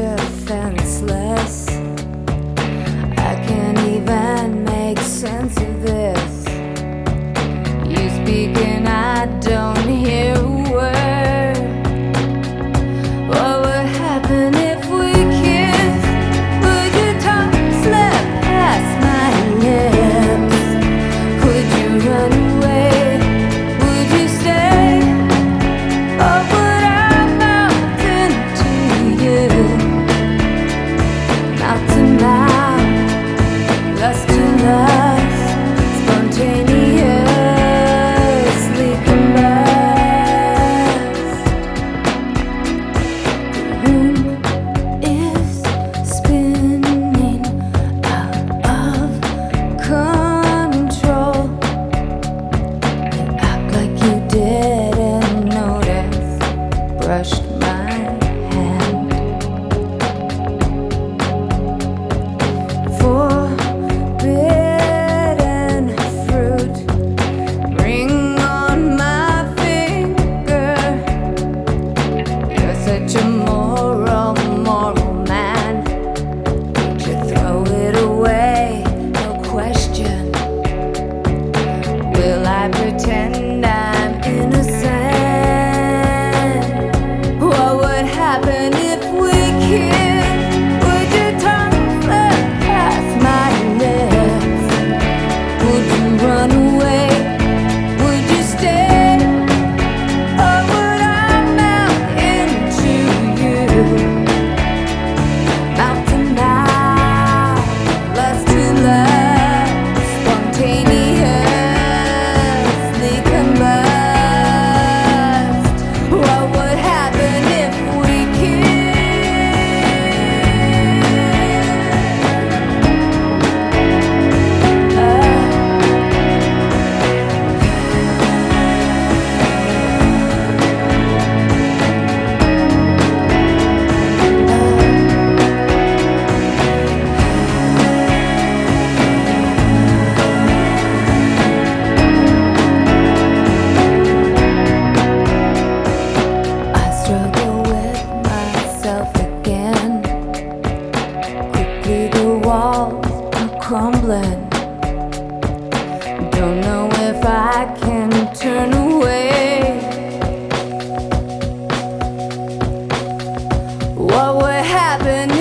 defenseless. I can't even make sense of this. You speak and I don't hear a word. What would happen if we kissed? Would your tongue slip past my lips? Would you run away? Would you stay? Or would I melt into you? Mouth to mouth, lust to lust, spontaneously combust. The room is spinning out of control. You act like you didn't notice. Brushed my hand. Forbidden fruit, ring on my finger. You're such a moral man. Would you throw it away? No question. Will I pretend I'm innocent? What would happen if we kissed? Would your tongue slip past my lips? Would you run away? Would you stay? Or would I melt into you? Mouth to mouth, lust to lust, spontaneously combust. What would happen if we I struggle with myself again. Quickly the walls are crumbling. Don't know if I can turn away. What would happen